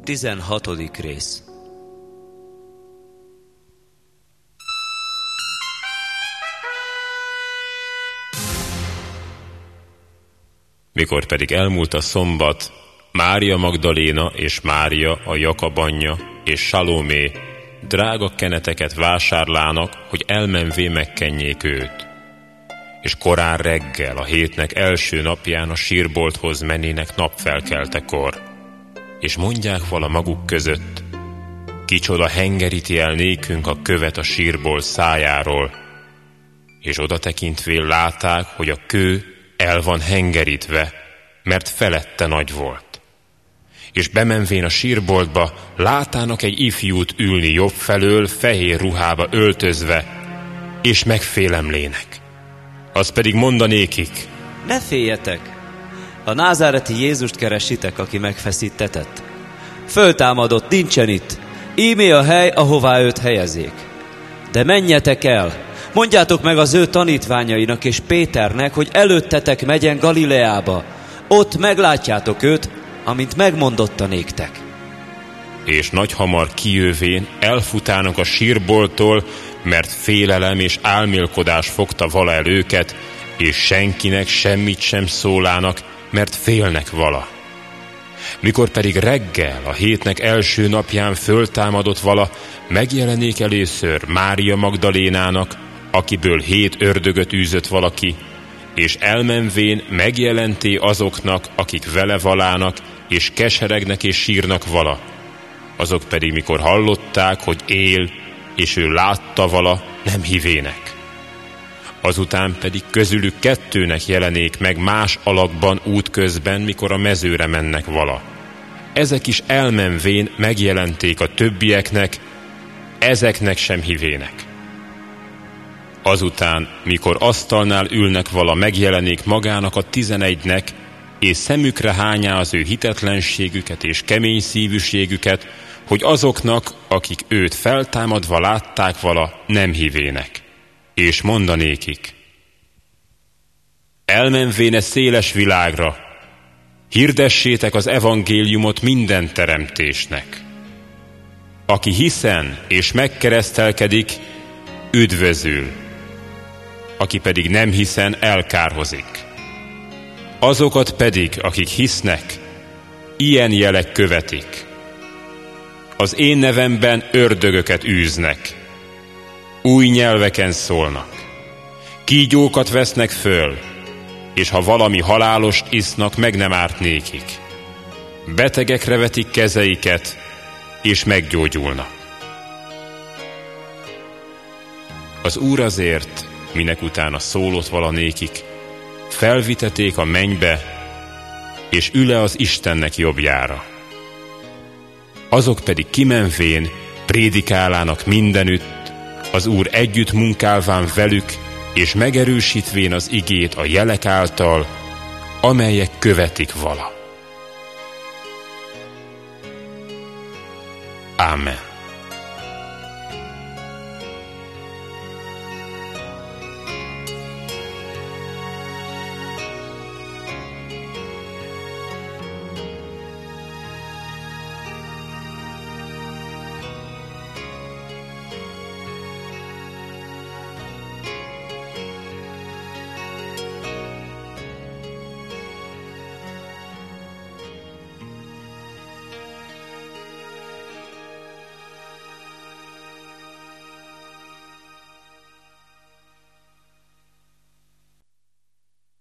16. rész. Mikor pedig elmúlt a szombat, Mária Magdaléna és Mária, a Jakab anyja, és Salomé drága keneteket vásárlának, hogy elmenvé megkenjék őt. És korán reggel, a hétnek első napján a sírbolthoz mennének napfelkeltekor. És mondják vala maguk között: kicsoda hengeríti el nékünk a követ a sírbolt szájáról. És oda tekintvén látták, hogy a kő el van hengerítve, mert felette nagy volt. És bemenvén a sírboltba, látának egy ifjút ülni jobb felől, fehér ruhába öltözve, és megfélemlének. Az pedig mondanékik: Ne féljetek! A názáreti Jézust keresitek, aki megfeszítetett. Föltámadott, nincsen itt. Ímé a hely, ahová őt helyezék. De menjetek el! Mondjátok meg az ő tanítványainak és Péternek, hogy előttetek megyen Galileába. Ott meglátjátok őt, amint megmondotta néktek. És nagyhamar kijövén elfutának a sírbolttól, mert félelem és álmélkodás fogta vala el őket, és senkinek semmit sem szólának, mert félnek vala. Mikor pedig reggel, a hétnek első napján föltámadott vala, megjelenék először Mária Magdalénának, akiből 7 ördögöt űzött valaki, és elmenvén megjelenté azoknak, akik vele valának, és keseregnek és sírnak vala. Azok pedig, mikor hallották, hogy él, és ő látta vala, nem hivének. Azután pedig közülük 2-nek jelenék meg más alakban útközben, mikor a mezőre mennek vala. Ezek is elmenvén megjelenték a többieknek, ezeknek sem hivének. Azután, mikor asztalnál ülnek vala, megjelenik magának a 11-nek, és szemükre hányá az ő hitetlenségüket és kemény szívűségüket, hogy azoknak, akik őt feltámadva látták vala, nem hivének. És mondanékik: elmenvéne széles világra, hirdessétek az evangéliumot minden teremtésnek. Aki hiszen és megkeresztelkedik, üdvözül, aki pedig nem hiszen, elkárhozik. Azokat pedig, akik hisznek, ilyen jelek követik. Az én nevemben ördögöket űznek, új nyelveken szólnak, kígyókat vesznek föl, és ha valami halálost isznak, meg nem árt nékik. Betegekre vetik kezeiket, és meggyógyulnak. Az Úr azért, minek utána szólott vala nékik, felviteték a mennybe, és üle az Istennek jobbjára. Azok pedig kimenvén prédikálának mindenütt, az Úr együtt munkálván velük, és megerősítvén az igét a jelek által, amelyek követik vala. Ámen.